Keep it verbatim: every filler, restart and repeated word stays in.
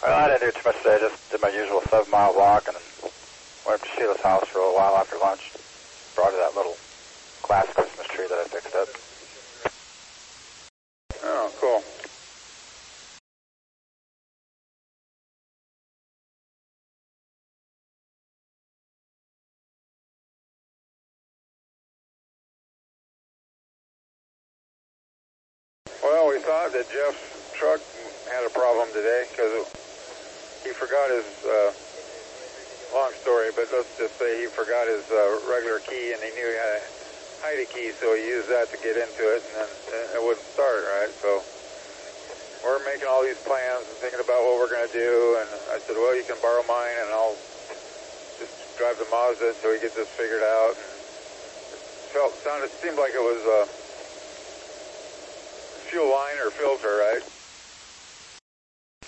Well, I didn't do too much today. I just did my usual seven-mile walk and went up to Sheila's house for a little while after lunch. Brought her that little glass Christmas tree that I fixed up. Oh, cool. Well, we thought that Jeff's truck had a problem today because he forgot his, uh, long story, but let's just say he forgot his uh, regular key and he knew he had a hide a key, so he used that to get into it, and then it wouldn't start, right? So we're making all these plans and thinking about what we're going to do, and I said, well, you can borrow mine and I'll just drive the Mazda until we get this figured out. And it felt, sounded, seemed like it was a fuel line or filter, right?